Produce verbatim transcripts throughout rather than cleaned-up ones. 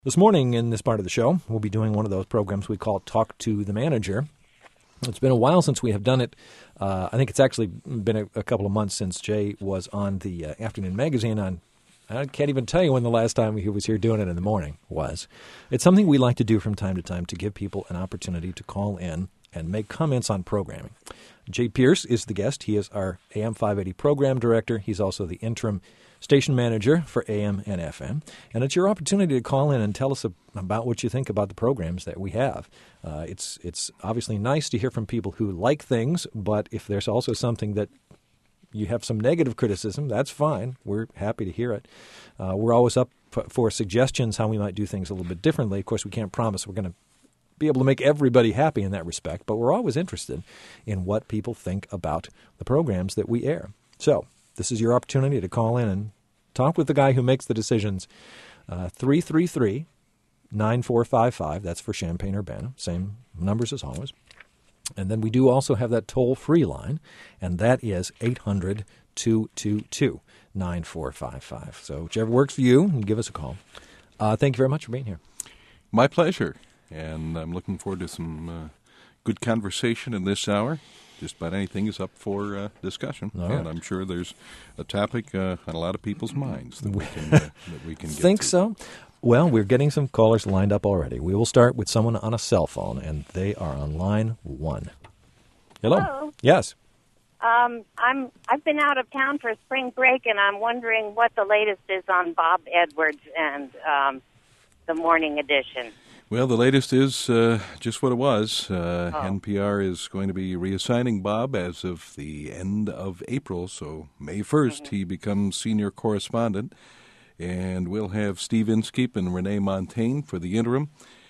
This morning in this part of the show, we'll be doing one of those programs we call Talk to the Manager. It's been a while since we have done it. Uh, I think it's actually been a, a couple of months since Jay was on the uh, Afternoon Magazine on, I can't even tell you when the last time he was here doing it in the morning was. It's something we like to do from time to time to give people an opportunity to call in and make comments on programming. Jay Pierce is the guest. He is our A M five eighty program director. He's also the interim station manager for A M and F M. And it's your opportunity to call in and tell us about what you think about the programs that we have. Uh, it's it's obviously nice to hear from people who like things, but if there's also something that you have some negative criticism, that's fine. We're happy to hear it. Uh, we're always up for suggestions how we might do things a little bit differently. Of course, we can't promise we're going to be able to make everybody happy in that respect, but we're always interested in what people think about the programs that we air. So this is your opportunity to call in and talk with the guy who makes the decisions. Uh, three three three, nine four five five, that's for Champaign-Urbana, same numbers as always. And then we do also have that toll-free line, and that is eight hundred, two two two, nine four five five. So whichever works for you, give us a call. Uh, thank you very much for being here. My pleasure, and I'm looking forward to some uh, good conversation in this hour. Just about anything is up for uh, discussion, All and right. I'm sure there's a topic uh, on a lot of people's minds that we can, uh, that we can get Think to. so? Well, we're getting some callers lined up already. We will start with someone on a cell phone, and they are on line one. Hello. Hello. Yes. Um, I'm I've been out of town for spring break, and I'm wondering what the latest is on Bob Edwards and um, the morning edition. Well, the latest is uh, just what it was. Uh, Oh. N P R is going to be reassigning Bob as of the end of April, so May first Mm-hmm. he becomes senior correspondent, and we'll have Steve Inskeep and Renee Montaigne for the interim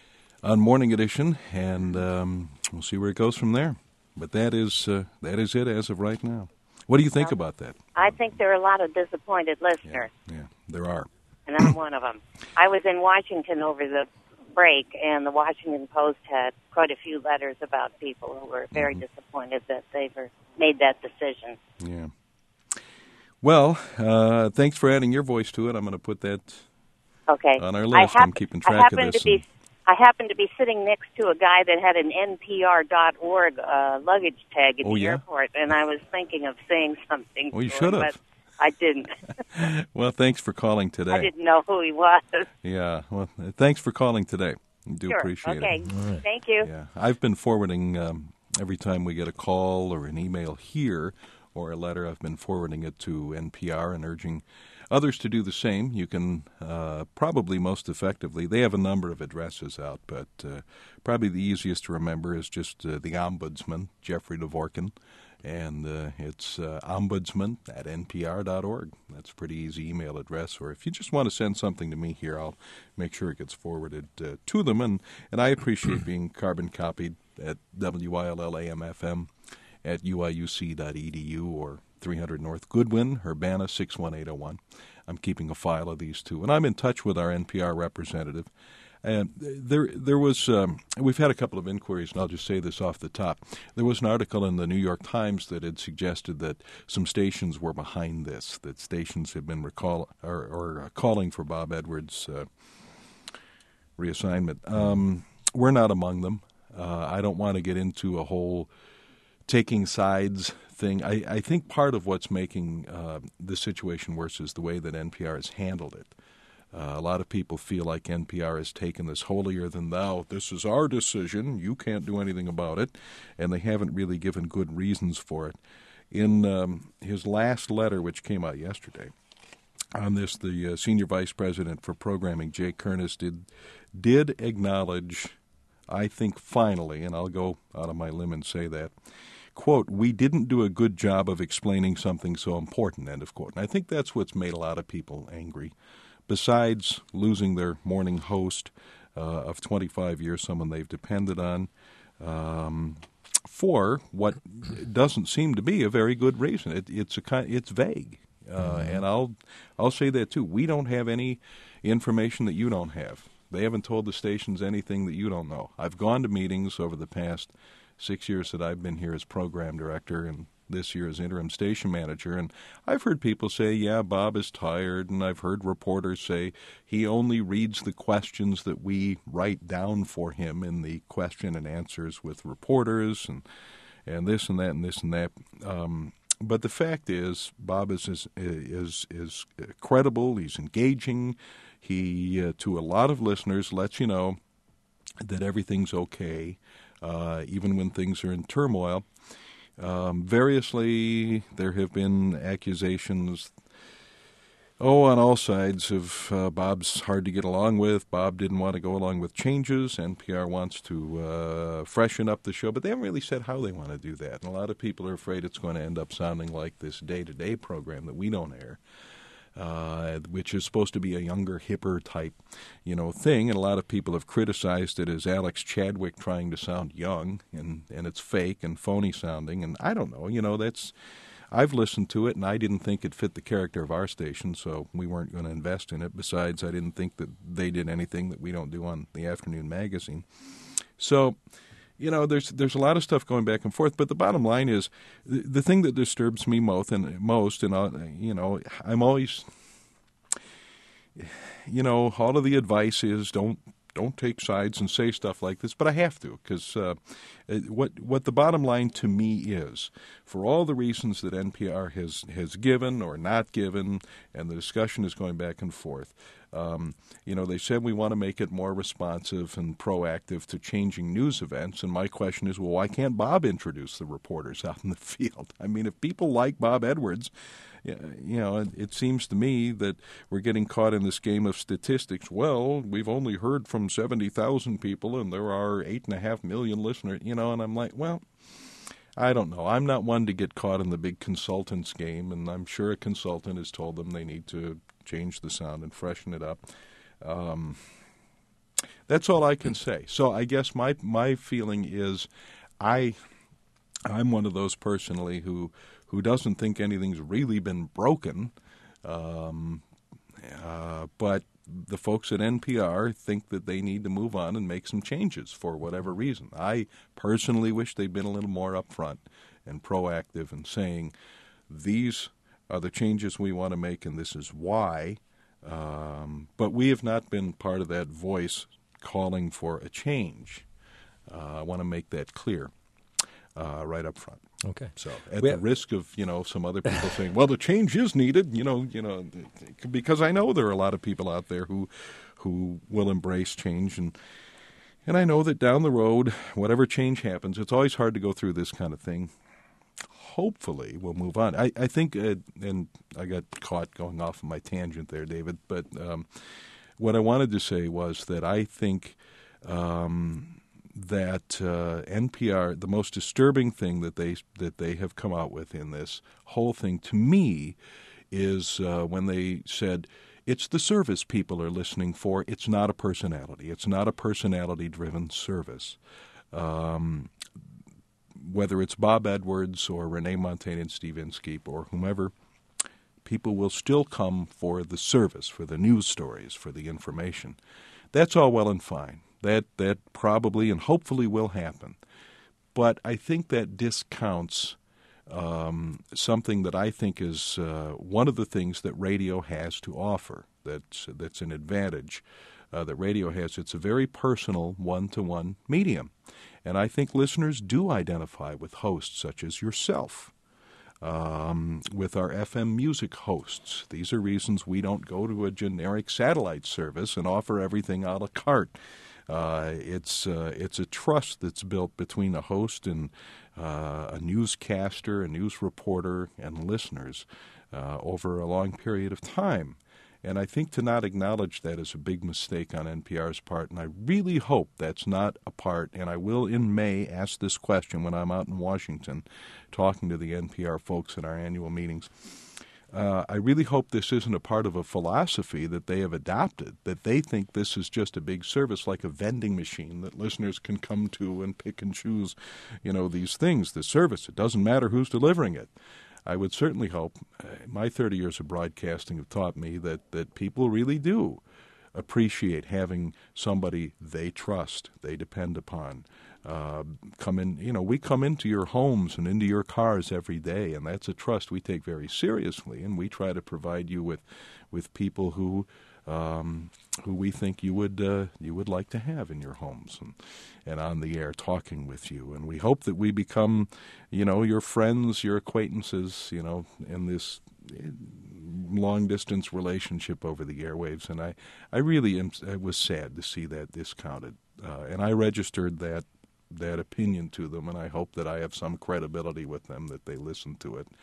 on Morning Edition, and um, we'll see where it goes from there. But that is uh, that is it as of right now. What do you think about that? I think there are a lot of disappointed listeners, Yeah, there are. and I'm one of them. I was in Washington over the break, and the Washington Post had quite a few letters about people who were very Mm-hmm. disappointed that they were made that decision. Yeah. Well, uh, thanks for adding your voice to it. I'm going to put that Okay. on our I list. hap- I'm keeping I track of happened this. To be, and- I happened to be sitting next to a guy that had an N P R dot org uh, luggage tag at Oh, the yeah? airport, and I was thinking of saying something. Well, you to should him, have. but I didn't. Well, thanks for calling today. I didn't know who he was. Yeah, well, uh, thanks for calling today. I do Sure. appreciate okay. it. right. Thank you. Yeah, I've been forwarding um, every time we get a call or an email here or a letter. I've been forwarding it to N P R and urging others to do the same. You can uh, probably most effectively. They have a number of addresses out, but uh, probably the easiest to remember is just uh, the Ombudsman, Jeffrey Dvorkin, and uh, it's uh, ombudsman at n p r dot org. That's a pretty easy email address. Or if you just want to send something to me here, I'll make sure it gets forwarded uh, to them. And, and I appreciate being carbon copied at W I L L A M F M at u i u c dot e d u or three hundred North Goodwin, Urbana six one eight oh one. I'm keeping a file of these two. And I'm in touch with our N P R representative. And there there was, um, we've had a couple of inquiries, and I'll just say this off the top. There was an article in the New York Times that had suggested that some stations were behind this, that stations had been recall or, or uh, calling for Bob Edwards' uh, reassignment. Um, we're not among them. Uh, I don't want to get into a whole taking sides thing. I, I think part of what's making uh, this situation worse is the way that N P R has handled it. Uh, a lot of people feel like N P R has taken this holier than thou. This is our decision. You can't do anything about it. And they haven't really given good reasons for it. In um, his last letter, which came out yesterday, on this, the uh, senior vice president for programming, Jay Kernis, did, did acknowledge, I think finally, and I'll go out on my limb and say that, quote, we didn't do a good job of explaining something so important, end of quote. And I think that's what's made a lot of people angry. Besides losing their morning host uh, of twenty-five years, someone they've depended on, um, for what doesn't seem to be a very good reason. It, it's a kind, it's vague, uh, mm-hmm. and I'll I'll say that too. We don't have any information that you don't have. They haven't told the stations anything that you don't know. I've gone to meetings over the past six years that I've been here as program director, and this year as interim station manager. And I've heard people say, yeah, Bob is tired, and I've heard reporters say he only reads the questions that we write down for him in the question and answers with reporters, and and this and that and this and that. Um, but the fact is, Bob is is is, is credible. He's engaging. He, uh, to a lot of listeners, lets you know that everything's okay, uh, even when things are in turmoil. Um, variously, there have been accusations, oh, on all sides of uh, Bob's hard to get along with. Bob didn't want to go along with changes. N P R wants to uh, freshen up the show, but they haven't really said how they want to do that. And a lot of people are afraid it's going to end up sounding like this day-to-day program that we don't air. Uh, which is supposed to be a younger, hipper type, you know, thing. And a lot of people have criticized it as Alex Chadwick trying to sound young, and, and it's fake and phony sounding. And I don't know, you know, that's, I've listened to it, and I didn't think it fit the character of our station, so we weren't going to invest in it. Besides, I didn't think that they did anything that we don't do on the afternoon magazine. So, you know, there's there's a lot of stuff going back and forth, but the bottom line is the, the thing that disturbs me most, and most, and uh, you know, I'm always, you know, all of the advice is don't don't take sides and say stuff like this, but I have to, because uh, what what the bottom line to me is, for all the reasons that N P R has has given or not given, and the discussion is going back and forth. Um, you know, they said we want to make it more responsive and proactive to changing news events. And my question is, well, why can't Bob introduce the reporters out in the field? I mean, if people like Bob Edwards, you know, it, it seems to me that we're getting caught in this game of statistics. Well, we've only heard from seventy thousand people, and there are eight and a half million listeners, you know, and I'm like, well, I don't know. I'm not one to get caught in the big consultants game, and I'm sure a consultant has told them they need to change the sound and freshen it up. Um, that's all I can say. So I guess my my feeling is I I'm one of those personally who who doesn't think anything's really been broken, um, uh, but the folks at N P R think that they need to move on and make some changes for whatever reason. I personally wish they'd been a little more upfront and proactive in saying these are the changes we want to make, and this is why. Um, but we have not been part of that voice calling for a change. Uh, I want to make that clear uh, right up front. Okay. So, at we the have... risk of you know some other people saying, "Well, the change is needed," you know, you know, because I know there are a lot of people out there who who will embrace change, and and I know that down the road, whatever change happens, it's always hard to go through this kind of thing. Hopefully we'll move on. I, I think, uh, and I got caught going off on my tangent there, David, but um, what I wanted to say was that I think um, that uh, N P R, the most disturbing thing that they that they have come out with in this whole thing, to me, is uh, when they said, it's the service people are listening for, it's not a personality. It's not a personality-driven service. Um Whether it's Bob Edwards or Renee Montagne and Steve Inskeep or whomever, people will still come for the service, for the news stories, for the information. That's all well and fine. That that probably and hopefully will happen. But I think that discounts um, something that I think is uh, one of the things that radio has to offer. That's that's an advantage uh, that radio has. It's a very personal one-to-one medium. And I think listeners do identify with hosts such as yourself, um, with our F M music hosts. These are reasons we don't go to a generic satellite service and offer everything a la carte. Uh, it's uh, it's a trust that's built between a host and uh, a newscaster, a news reporter, and listeners uh, over a long period of time. And I think to not acknowledge that is a big mistake on N P R's part, and I really hope that's not a part, and I will in May ask this question when I'm out in Washington talking to the N P R folks at our annual meetings. Uh, I really hope this isn't a part of a philosophy that they have adopted, that they think this is just a big service like a vending machine that listeners can come to and pick and choose, you know, these things, the service. It doesn't matter who's delivering it. I would certainly hope, uh, my thirty years of broadcasting have taught me that, that people really do appreciate having somebody they trust, they depend upon, uh, come in. You know, we come into your homes and into your cars every day, and that's a trust we take very seriously. And we try to provide you with with people who um, who we think you would uh, you would like to have in your homes and and on the air talking with you. And we hope that we become, you know, your friends, your acquaintances, you know, in this long-distance relationship over the airwaves, and I, I really am, I was sad to see that discounted, uh, and I registered that that opinion to them, and I hope that I have some credibility with them, that they listen to it.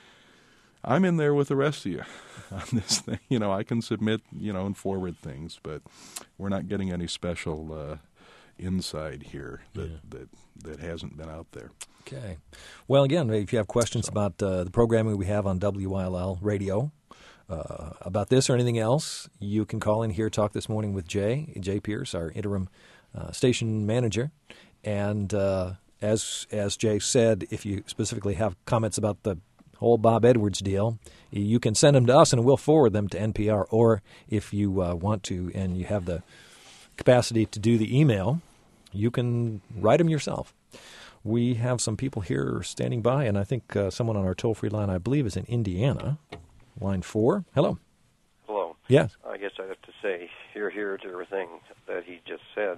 I'm in there with the rest of you on this thing. You know, I can submit, you know, and forward things, but we're not getting any special uh, inside here that, yeah. that that hasn't been out there. Okay. Well, again, if you have questions so. about uh, the programming we have on W I L L Radio, uh, about this or anything else, you can call in here, talk this morning with Jay, Jay Pierce, our interim uh, station manager. And uh, as as Jay said, if you specifically have comments about the whole Bob Edwards deal, you can send them to us and we'll forward them to N P R. Or if you uh, want to and you have the capacity to do the email, you can write them yourself. We have some people here standing by, and I think uh, someone on our toll-free line, I believe, is in Indiana. Line four. Hello. Hello. Yes. I guess I have to say, hear, hear to everything that he just said.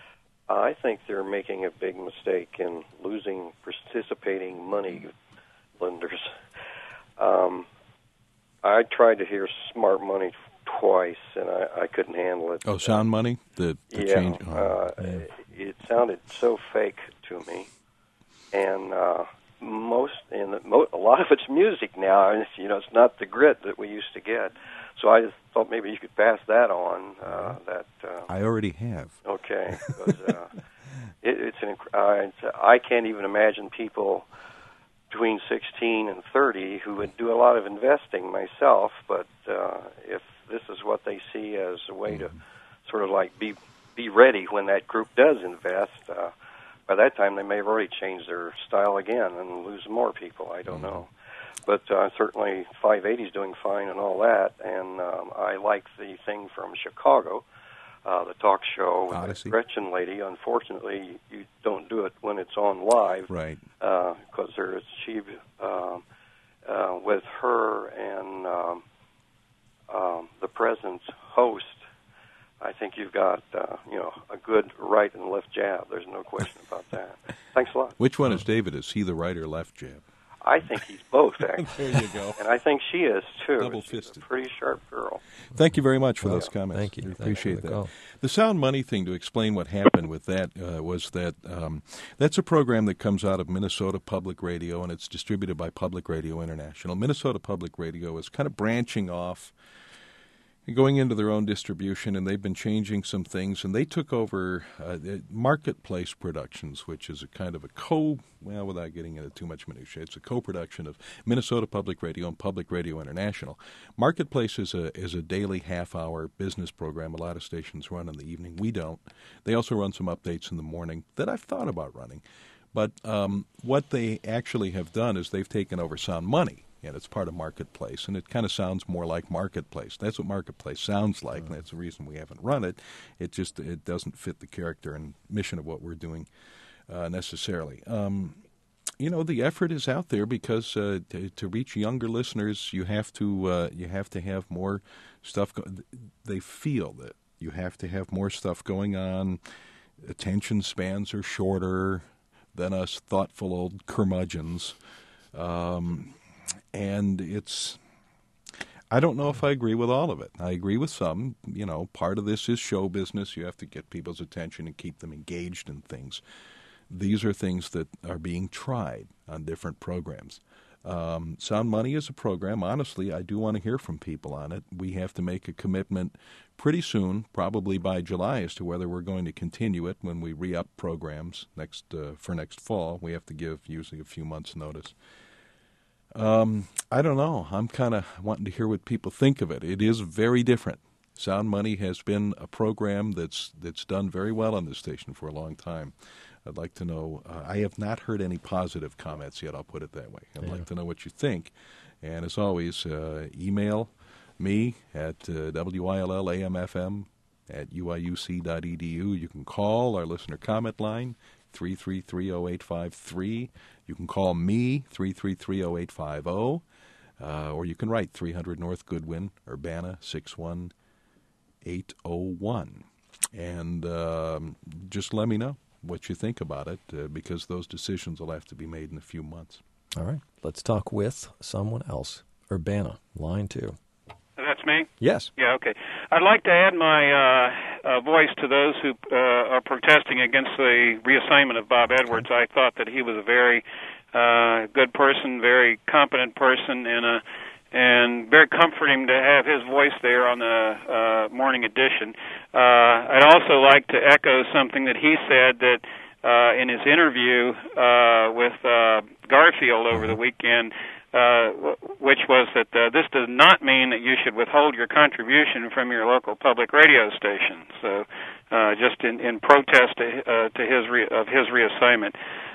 I think they're making a big mistake in losing participating money lenders. Um, I tried to hear Smart Money twice, and I, I couldn't handle it. Oh, Sound Money? The, the yeah, change? Oh, uh, it, it sounded so fake to me. And uh, most, and the, mo- a lot of it's music now. And it's, you know, it's not the grit that we used to get. So I just thought maybe you could pass that on. Uh, that uh, I already have. Okay, because uh, it, it's an. Uh, it's, I can't even imagine people between sixteen and thirty who would do a lot of investing myself. But uh, if this is what they see as a way to sort of like be be ready when that group does invest. Uh, By that time, they may have already changed their style again and lose more people. I don't know. But uh, certainly five eighty is doing fine and all that. And um, I like the thing from Chicago, uh, the talk show with Odyssey. the Gretchen lady. Unfortunately, you don't do it when it's on live. Right. Because uh, she, uh, uh, with her and um, um, the present host, I think you've got, uh, you know, a good right and left jab. There's no question about that. Thanks a lot. Which one is David? Is he the right or left jab? I think he's both, actually. There you go. And I think she is, too. Double-fisted. She's a pretty sharp girl. Thank you very much for well, those comments. Thank you. We Thank appreciate you that. the, the Sound Money thing, to explain what happened with that, uh, was that um, that's a program that comes out of Minnesota Public Radio, and it's distributed by Public Radio International. Minnesota Public Radio is kind of branching off, going into their own distribution, and they've been changing some things. And they took over uh, Marketplace Productions, which is a kind of a co, well, without getting into too much minutiae, it's a co-production of Minnesota Public Radio and Public Radio International. Marketplace is a is a daily half-hour business program. A lot of stations run in the evening. We don't. They also run some updates in the morning that I've thought about running. But um, what they actually have done is they've taken over Sound Money. And it's part of Marketplace, and it kind of sounds more like Marketplace. That's what Marketplace sounds like, and that's the reason we haven't run it. It just it doesn't fit the character and mission of what we're doing uh, necessarily. Um, you know, the effort is out there because uh, to, to reach younger listeners, you have to uh, you have to have more stuff. Go- they feel that you have to have more stuff going on. Attention spans are shorter than us thoughtful old curmudgeons. Um, And it's, I don't know if I agree with all of it. I agree with some. You know, part of this is show business. You have to get people's attention and keep them engaged in things. These are things that are being tried on different programs. Um, Sound Money is a program. Honestly, I do want to hear from people on it. We have to make a commitment pretty soon, probably by July, as to whether we're going to continue it when we re-up programs next uh, for next fall. We have to give usually a few months' notice. Um, I don't know. I'm kind of wanting to hear what people think of it. It is very different. Sound Money has been a program that's that's done very well on this station for a long time. I'd like to know. Uh, I have not heard any positive comments yet. I'll put it that way. I'd yeah. like to know what you think. And as always, uh, email me at uh, W I L L A M F M at U I U C dot E D U. You can call our listener comment line, three three three, oh eight five three. You can call me, three three three, oh eight five oh, uh, or you can write three hundred North Goodwin, Urbana, six one eight oh one. And um, just let me know what you think about it, uh, because those decisions will have to be made in a few months. All right. Let's talk with someone else. Urbana, line two. That's me? Yes. Yeah, okay. I'd like to add my uh, uh, voice to those who uh, are protesting against the reassignment of Bob Edwards. I thought that he was a very uh, good person, very competent person, and a and very comforting to have his voice there on the uh, morning edition. Uh, I'd also like to echo something that he said that uh, in his interview uh, with uh, Garfield over the weekend, uh, which was that uh, this does not mean that you should withhold your contribution from your local public radio station. So uh, just in, in protest to, uh, to his re- of his reassignment.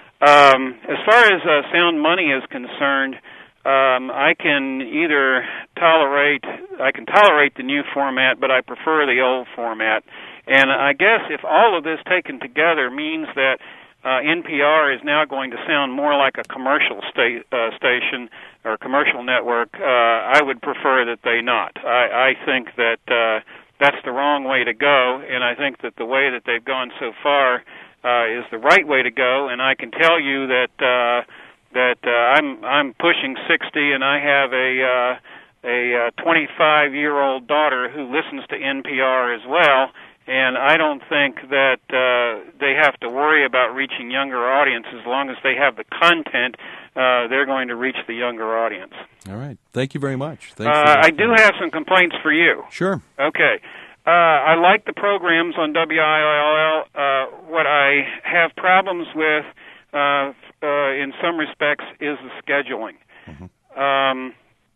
Um, as far as uh, sound money is concerned, Um, I can either tolerate, I can tolerate the new format, but I prefer the old format. And I guess if all of this taken together means that uh, N P R is now going to sound more like a commercial sta- uh, station or commercial network, uh, I would prefer that they not. I, I think that uh, that's the wrong way to go, and I think that the way that they've gone so far uh, is the right way to go. And I can tell you that Uh, that uh, I'm I'm pushing sixty, and I have a uh, a twenty-five-year-old daughter who listens to N P R as well, and I don't think that uh, they have to worry about reaching younger audience. As long as they have the content, uh, they're going to reach the younger audience. All right. Thank you very much. Thanks uh, for I do have some complaints for you. Sure. Okay. Uh, I like the programs on W I L L. Uh, what I have problems with Uh, uh, in some respects, is the scheduling. Mm-hmm. Um,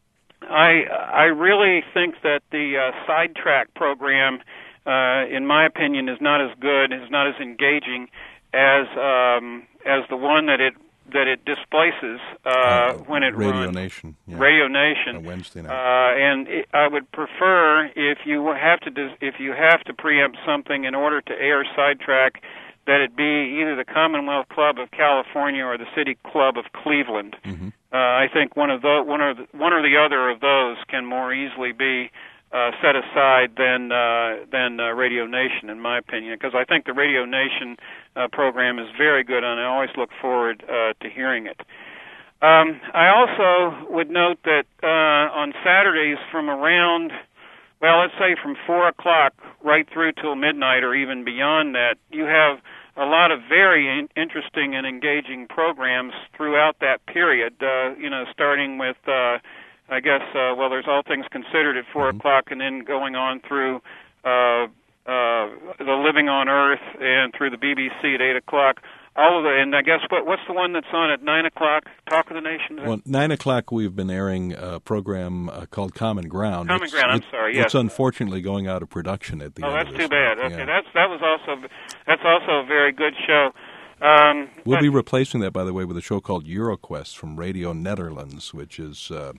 I I really think that the uh, Sidetrack program, uh, in my opinion, is not as good, is not as engaging as um, as the one that it that it displaces uh, uh, when it Radio runs. Nation, yeah. Radio Nation, on Wednesday night. Uh, and it, I would prefer if you have to dis- if you have to preempt something in order to air Sidetrack, that it be either the Commonwealth Club of California or the City Club of Cleveland. Mm-hmm. Uh, I think one of the one or the, one or the other of those can more easily be uh, set aside than uh, than uh, Radio Nation, in my opinion, because I think the Radio Nation uh, program is very good, and I always look forward uh, to hearing it. Um, I also would note that uh, on Saturdays from around, well, let's say from four o'clock right through till midnight or even beyond that, you have a lot of very in- interesting and engaging programs throughout that period, uh, you know, starting with, uh, I guess, uh, well, there's All Things Considered at four mm-hmm. o'clock, and then going on through uh, uh, The Living on Earth and through the B B C at eight o'clock. All of the, and I guess, what what's the one that's on at nine o'clock, Talk of the Nation? Well, nine o'clock we've been airing a program uh, called Common Ground. Common it's, Ground, I'm it, sorry, yes. It's unfortunately going out of production at the oh, end that's of this too bad. month. Okay, yeah. that's that was also that's also a very good show. Um, we'll but, be replacing that, by the way, with a show called EuroQuest from Radio Netherlands, which is uh,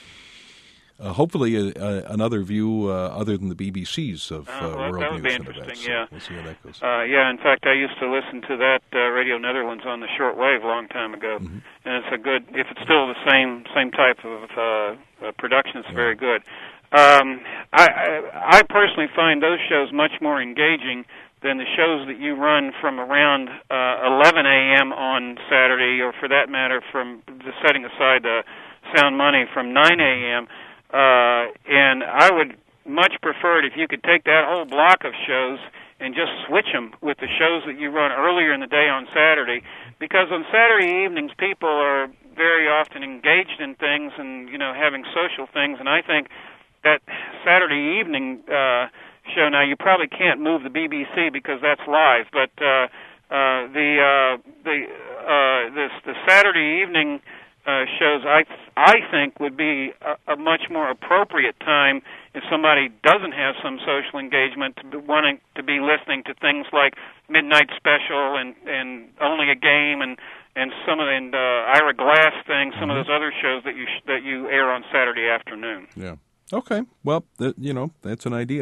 uh, hopefully a, a, another view uh, other than the B B C's of uh, uh, well, world that would news be and interesting, events. So yeah. we'll see how that goes. Uh, yeah, in fact, I used to listen to that uh, Radio Netherlands on the shortwave a long time ago, mm-hmm. and it's a good. If it's still the same same type of uh, uh, production, it's yeah. very good. Um, I, I I personally find those shows much more engaging than the shows that you run from around uh, eleven a.m. on Saturday, or for that matter, from just setting aside the Sound Money from nine a.m. Uh, and I would much prefer it if you could take that whole block of shows and just switch them with the shows that you run earlier in the day on Saturday, because on Saturday evenings people are very often engaged in things and, you know, having social things, and I think that Saturday evening uh, show, now you probably can't move the B B C because that's live, but uh, uh, the uh, the uh, this the Saturday evening uh, shows, I I think, would be a, a much more appropriate time if somebody doesn't have some social engagement to be wanting to be listening to things like Midnight Special and, and Only a Game and and some of the and, uh, Ira Glass things, some mm-hmm. of those other shows that you sh- that you air on Saturday afternoon. Yeah. Okay. Well, th- you know, that's an idea.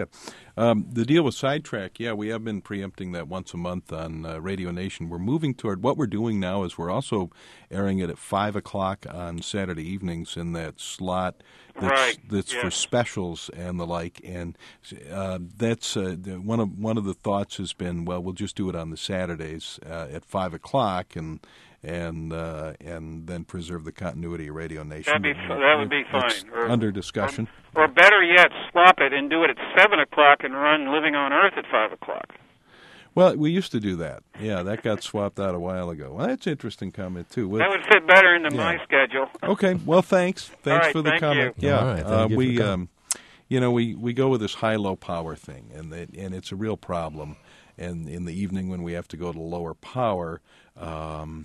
Um, the deal with Sidetrack, yeah, we have been preempting that once a month on uh, Radio Nation. We're moving toward what we're doing now is we're also airing it at five o'clock on Saturday evenings in that slot that's, right. that's yeah. for specials and the like. And uh, that's uh, one of one of the thoughts has been, well, we'll just do it on the Saturdays uh, at five o'clock and and uh, and then preserve the continuity of Radio Nation. That'd be f- that would be fine. Or, under discussion. Or, or better yet, swap it and do it at seven o'clock and run Living on Earth at five o'clock. Well, we used to do that. Yeah, that got swapped out a while ago. Well, that's an interesting comment, too. We'll, that would fit better into yeah. my schedule. Okay, well, thanks. Thanks right, for the thank comment. You. Yeah, All right, thank uh, you we, for um, you know, we, we go with this high-low power thing, and it, and it's a real problem. And in the evening when we have to go to lower power, um,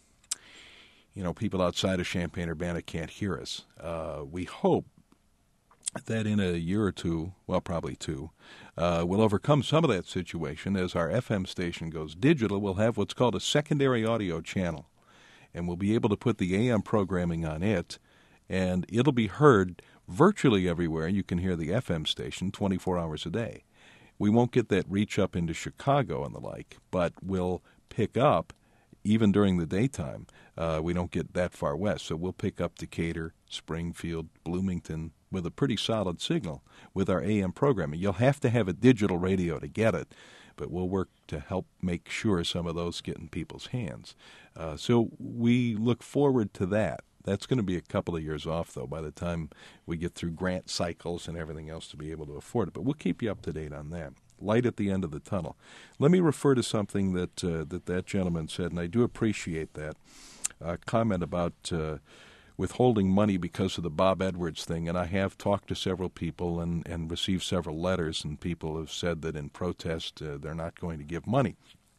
you know, people outside of Champaign-Urbana can't hear us. Uh, we hope that in a year or two, well, probably two, uh, we'll overcome some of that situation. As our F M station goes digital, we'll have what's called a secondary audio channel, and we'll be able to put the A M programming on it, and it'll be heard virtually everywhere. You can hear the F M station twenty-four hours a day. We won't get that reach up into Chicago and the like, but we'll pick up even during the daytime. Uh, we don't get that far west, so we'll pick up Decatur, Springfield, Bloomington with a pretty solid signal with our A M programming. You'll have to have a digital radio to get it, but we'll work to help make sure some of those get in people's hands. Uh, so we look forward to that. That's going to be a couple of years off, though, by the time we get through grant cycles and everything else to be able to afford it. But we'll keep you up to date on that. Light at the end of the tunnel. Let me refer to something that uh, that, that gentleman said, and I do appreciate that uh, comment about uh, withholding money because of the Bob Edwards thing. And I have talked to several people and, and received several letters, and people have said that in protest uh, they're not going to give money.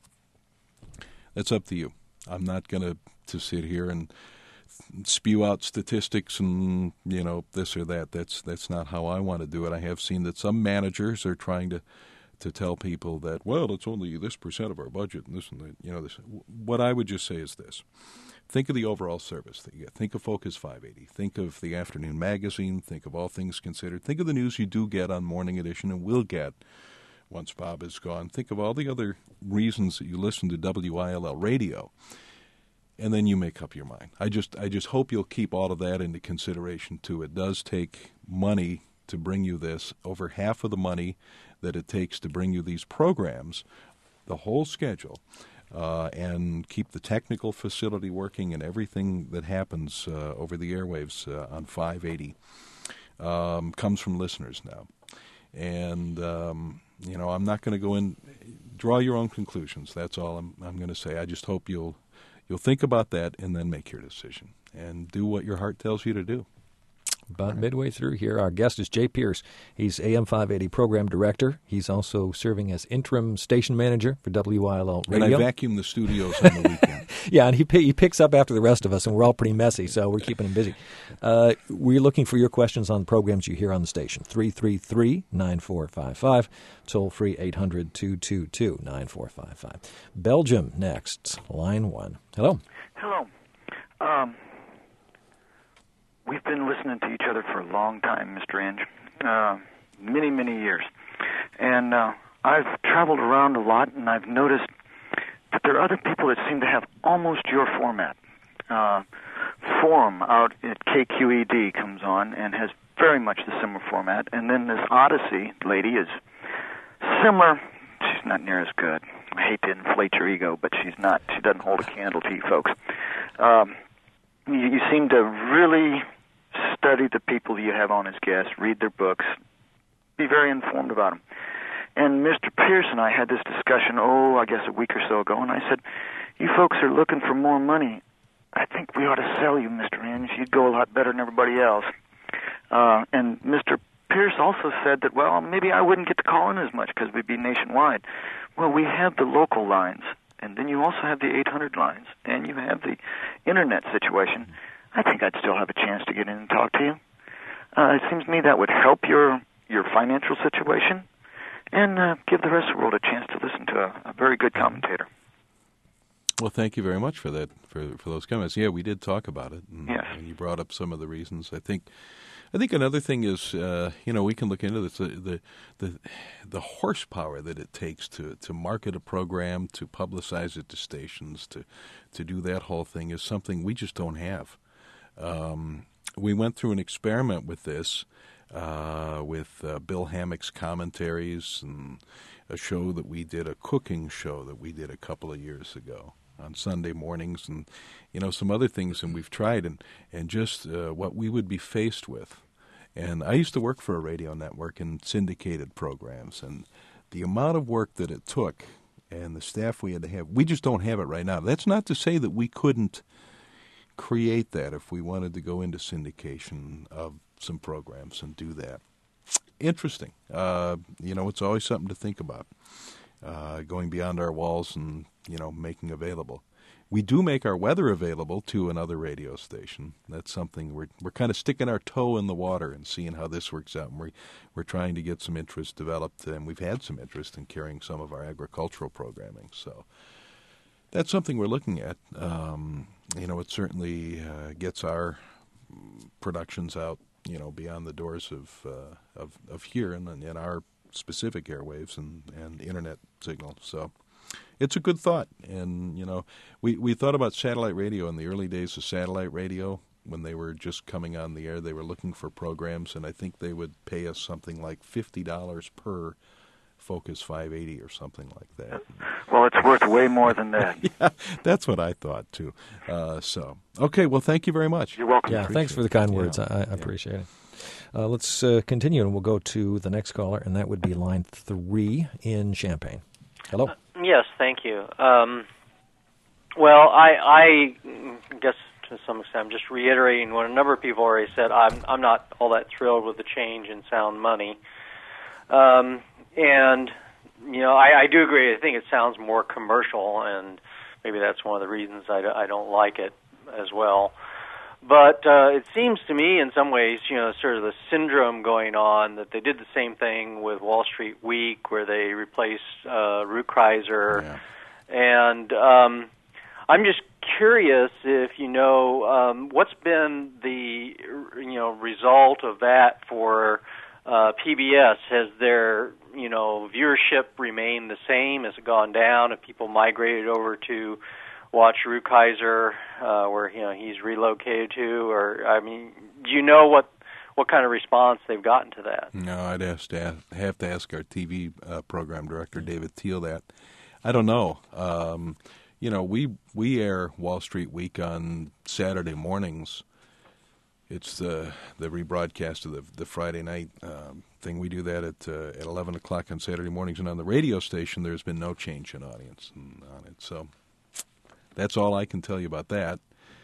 That's up to you. I'm not going to to sit here and spew out statistics and, you know, this or that. That's that's not how I want to do it. I have seen that some managers are trying to to tell people that, well, it's only this percent of our budget and this and that. You know, this. What I would just say is this. Think of the overall service that you get. Think of Focus five eighty. Think of the afternoon magazine. Think of All Things Considered. Think of the news you do get on Morning Edition and will get once Bob is gone. Think of all the other reasons that you listen to W I L L radio. And then you make up your mind. I just I just hope you'll keep all of that into consideration, too. It does take money to bring you this. Over half of the money that it takes to bring you these programs, the whole schedule, uh, and keep the technical facility working and everything that happens uh, over the airwaves uh, on five eighty um, comes from listeners now. And, um, you know, I'm not going to go in. Draw your own conclusions. That's all I'm, I'm going to say. I just hope you'll You'll think about that and then make your decision and do what your heart tells you to do. About midway through here, our guest is Jay Pierce. He's A M five eighty Program Director. He's also serving as Interim Station Manager for W I L L Radio. And I vacuum the studios on the weekend. Yeah, and he he picks up after the rest of us, and we're all pretty messy, so we're keeping him busy. Uh, we're looking for your questions on the programs you hear on the station. three three three, nine four five five, toll-free eight hundred, two two two, nine four five five. Belgium next, line one. Hello. Hello. Um... We've been listening to each other for a long time, Mister Inge, uh, many, many years. And uh, I've traveled around a lot, and I've noticed that there are other people that seem to have almost your format. Uh, Forum out at K Q E D comes on and has very much the similar format. And then this Odyssey lady is similar. She's not near as good. I hate to inflate your ego, but she's not. She doesn't hold a candle to you folks. Um, you, you seem to really study the people you have on as guests, read their books, be very informed about them. And Mister Pierce and I had this discussion, oh, I guess a week or so ago, and I said, you folks are looking for more money. I think we ought to sell you, Mister Inge. You'd go a lot better than everybody else. Uh, and Mister Pierce also said that, well, maybe I wouldn't get to call in as much because we'd be nationwide. Well, we have the local lines, and then you also have the eight hundred lines, and you have the Internet situation. I think I'd still have a chance to get in and talk to you. Uh, it seems to me that would help your your financial situation and uh, give the rest of the world a chance to listen to a, a very good commentator. Well, thank you very much for that, for for those comments. Yeah, we did talk about it, and, yes. and you brought up some of the reasons. I think I think another thing is, uh, you know, we can look into this, the, the the the horsepower that it takes to, to market a program, to publicize it to stations, to to do that whole thing is something we just don't have. Um, we went through an experiment with this, uh, with uh, Bill Hammack's commentaries and a show that we did, a cooking show that we did a couple of years ago on Sunday mornings, and you know some other things, and we've tried, and and just uh, what we would be faced with. And I used to work for a radio network and syndicated programs, and the amount of work that it took and the staff we had to have, we just don't have it right now. That's not to say that we couldn't create that if we wanted to go into syndication of some programs and do that. Interesting. Uh, you know, it's always something to think about, uh, going beyond our walls and, you know, making available. We do make our weather available to another radio station. That's something we're we're kind of sticking our toe in the water and seeing how this works out. And we're, we're trying to get some interest developed, and we've had some interest in carrying some of our agricultural programming. So that's something we're looking at. Um, you know, it certainly uh, gets our productions out, you know, beyond the doors of uh, of, of here and in our specific airwaves and, and internet signal. So it's a good thought. And, you know, we, we thought about satellite radio in the early days of satellite radio when they were just coming on the air. They were looking for programs, and I think they would pay us something like fifty dollars per Focus five eighty or something like that. Well, it's worth way more than that. Yeah, that's what I thought, too. Uh, so, okay, well, thank you very much. You're welcome. Yeah, thanks for the kind words. Yeah. I, I appreciate yeah. it. Uh, let's uh, continue, and we'll go to the next caller, and that would be line three in Champaign. Hello. Uh, yes, thank you. Um, well, I, I guess to some extent I'm just reiterating what a number of people already said. I'm I'm not all that thrilled with the change in sound money. Um, and, you know, I, I do agree. I think it sounds more commercial, and maybe that's one of the reasons I, I don't like it as well. But uh, it seems to me in some ways, you know, sort of the syndrome going on that they did the same thing with Wall Street Week where they replaced uh, Rukeyser. Yeah. And um, I'm just curious if, you know, um, what's been the, you know, result of that for uh, P B S? Has their, you know, viewership remained the same? Has it gone down? Have people migrated over to watch Rukeyser, uh, where you know he's relocated to, or I mean, do you know what what kind of response they've gotten to that? No, I'd have to ask, have to ask our T V uh, program director, David Teal, that. I don't know. Um, you know, we we air Wall Street Week on Saturday mornings. It's the the rebroadcast of the the Friday night um, thing. We do that at uh, at eleven o'clock on Saturday mornings, and on the radio station, there's been no change in audience on it. So. That's all I can tell you about that.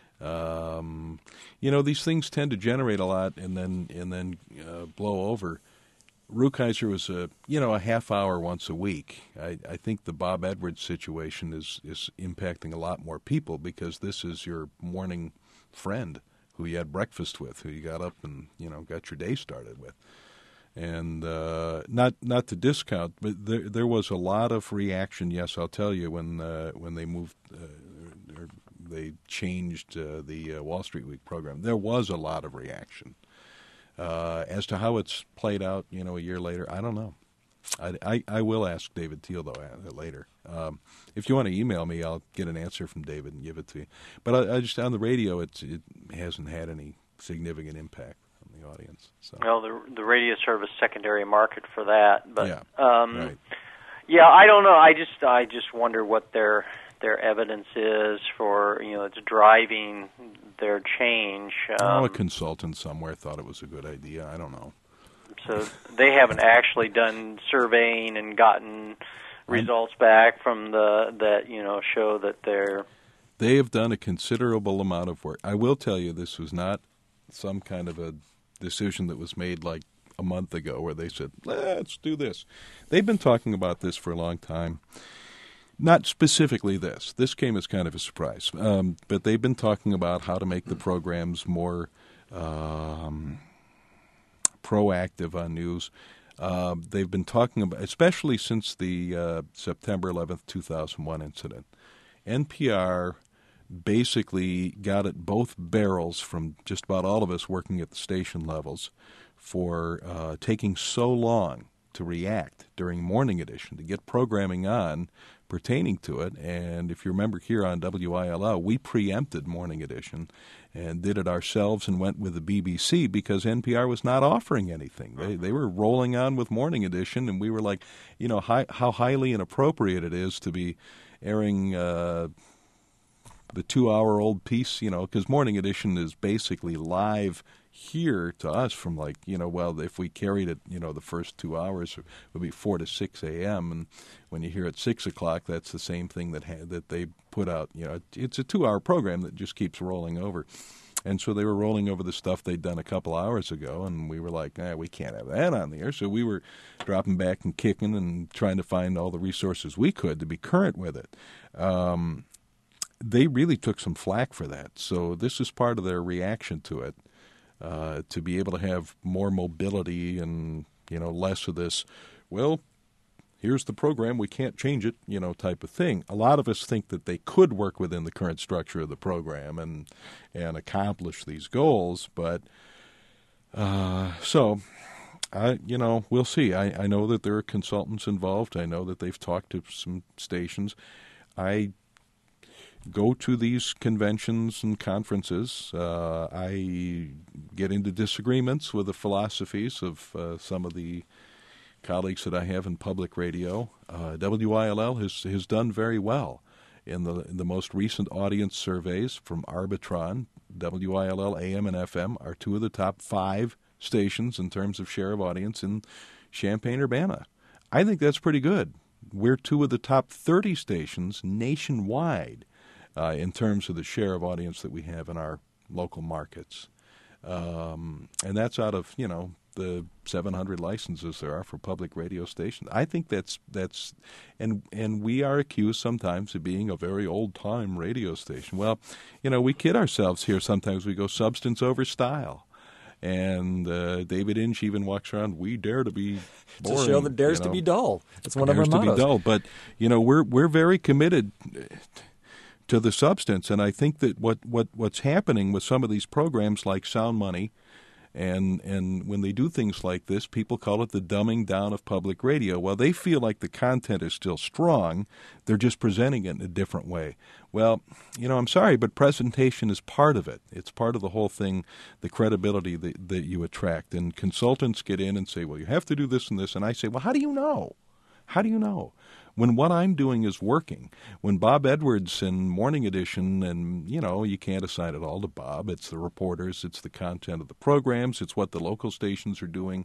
Um, you know, these things tend to generate a lot and then and then uh, blow over. Rukeyser was a you know a half hour once a week. I, I think the Bob Edwards situation is is impacting a lot more people because this is your morning friend who you had breakfast with, who you got up and you know got your day started with. And uh, not not to discount, but there there was a lot of reaction. Yes, I'll tell you when uh, when they moved, uh, or they changed uh, the uh, Wall Street Week program. There was a lot of reaction uh, as to how it's played out. You know, a year later, I don't know. I, I, I will ask David Teal though later. Um, if you want to email me, I'll get an answer from David and give it to you. But I, I just on the radio, it's, it hasn't had any significant impact. The audience. So. Well, the the radio serves a secondary market for that, but yeah, um, right. yeah, I don't know. I just I just wonder what their their evidence is for you know it's driving their change. Um, oh, a consultant somewhere thought it was a good idea. I don't know. So they haven't actually done surveying and gotten results back from the that you know show that they're. They have done a considerable amount of work. I will tell you, this was not some kind of a decision that was made like a month ago where they said, let's do this. They've been talking about this for a long time. Not specifically this. This came as kind of a surprise. Um, but they've been talking about how to make the programs more um, proactive on news. Uh, they've been talking about, especially since the uh, September eleventh, two thousand one incident, N P R basically got at both barrels from just about all of us working at the station levels for uh, taking so long to react during Morning Edition, to get programming on pertaining to it. And if you remember here on W I L L, we preempted Morning Edition and did it ourselves and went with the B B C because N P R was not offering anything. They they were rolling on with Morning Edition, and we were like, you know, hi, how highly inappropriate it is to be airing uh, the two-hour-old piece, you know, because Morning Edition is basically live here to us from like, you know, well, if we carried it, you know, the first two hours it would be four to six a.m. And when you hear at six o'clock, that's the same thing that ha- that they put out. You know, it's a two-hour program that just keeps rolling over. And so they were rolling over the stuff they'd done a couple hours ago, and we were like, eh, we can't have that on the air. So we were dropping back and kicking and trying to find all the resources we could to be current with it. Um, they really took some flack for that. So this is part of their reaction to it. Uh, to be able to have more mobility and, you know, less of this, well, here's the program, we can't change it, you know, type of thing. A lot of us think that they could work within the current structure of the program and and accomplish these goals, but uh, so, I you know, we'll see. I, I know that there are consultants involved. I know that they've talked to some stations. I go to these conventions and conferences. Uh, I get into disagreements with the philosophies of uh, some of the colleagues that I have in public radio. Uh, W I L L has has done very well in the in the most recent audience surveys from Arbitron. W I L L A M and F M are two of the top five stations in terms of share of audience in Champaign-Urbana. I think that's pretty good. We're two of the top thirty stations nationwide Uh, in terms of the share of audience that we have in our local markets. Um, and that's out of, you know, the seven hundred licenses there are for public radio stations. I think that's, that's and and we are accused sometimes of being a very old-time radio station. Well, you know, we kid ourselves here. Sometimes we go substance over style. And uh, David Inge even walks around, we dare to be boring. It's a show that dares you know, to be dull. It's one of our mottos. Dares to be dull. But, you know, we're we're very committed to the substance. And I think that what, what, what's happening with some of these programs like Sound Money, and and when they do things like this, people call it the dumbing down of public radio. Well, they feel like the content is still strong. They're just presenting it in a different way. Well, you know, I'm sorry, but presentation is part of it. It's part of the whole thing, the credibility that, that you attract. And consultants get in and say, well, you have to do this and this. And I say, well, how do you know? How do you know? When what I'm doing is working, when Bob Edwards and Morning Edition, and, you know, you can't assign it all to Bob. It's the reporters, it's the content of the programs, it's what the local stations are doing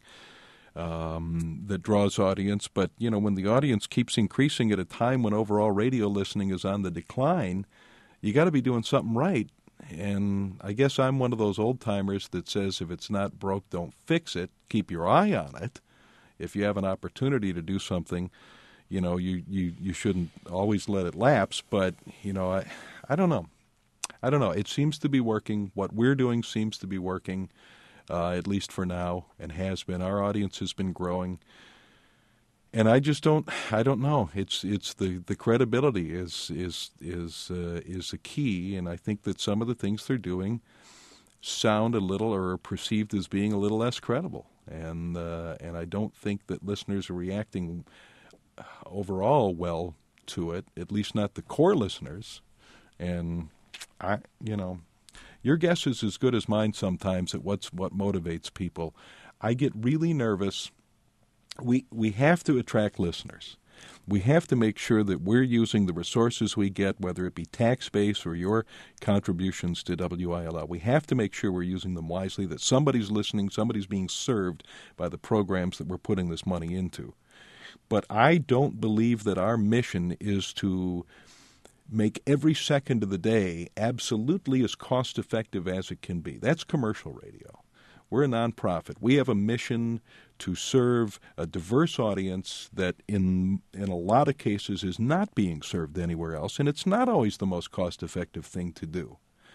um, that draws audience. But, you know, when the audience keeps increasing at a time when overall radio listening is on the decline, you got to be doing something right. And I guess I'm one of those old-timers that says if it's not broke, don't fix it. Keep your eye on it. If you have an opportunity to do something, you know, you, you, you shouldn't always let it lapse, but, you know, I I don't know. I don't know. It seems to be working. What we're doing seems to be working, uh, at least for now, and has been. Our audience has been growing. And I just don't I don't know. It's it's the, the credibility is is is uh, is a key, and I think that some of the things they're doing sound a little or are perceived as being a little less credible. And uh, and I don't think that listeners are reacting overall well to it, at least not the core listeners. And I, you know, your guess is as good as mine sometimes at what's what motivates people. I get really nervous. We we have to attract listeners. We have to make sure that we're using the resources we get, whether it be tax base or your contributions to W I L L. We have to make sure we're using them wisely, that somebody's listening, somebody's being served by the programs that we're putting this money into. But I don't believe that our mission is to make every second of the day absolutely as cost-effective as it can be. That's commercial radio. We're a nonprofit. We have a mission to serve a diverse audience that in in a lot of cases is not being served anywhere else, and it's not always the most cost-effective thing to do.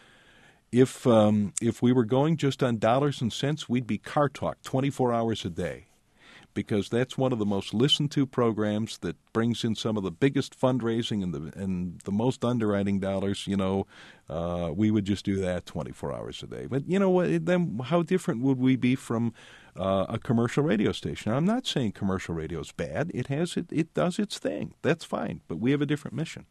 If um, if we were going just on dollars and cents, we'd be car talk twenty-four hours a day. because that's one of the most listened to programs that brings in some of the biggest fundraising and the and the most underwriting dollars. You know, uh, we would just do that twenty-four hours a day. But you know what? Then how different would we be from uh, a commercial radio station? I'm not saying commercial radio is bad. It has it. It does its thing. That's fine. But we have a different mission.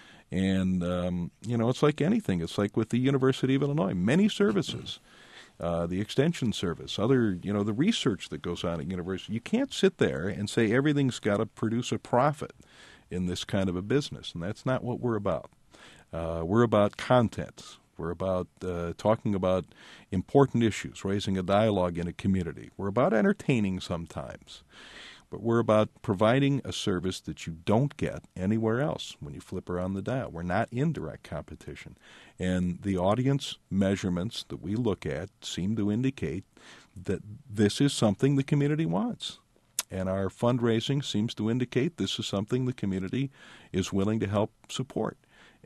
And um, you know, it's like anything. It's like with the University of Illinois. Many services. Uh, the extension service, other, you know, the research that goes on at university. You can't sit there and say everything's got to produce a profit in this kind of a business, and that's not what we're about. Uh, we're about content. We're about uh, talking about important issues, raising a dialogue in a community. We're about entertaining sometimes, but we're about providing a service that you don't get anywhere else when you flip around the dial. We're not in direct competition. And the audience measurements that we look at seem to indicate that this is something the community wants. And our fundraising seems to indicate this is something the community is willing to help support.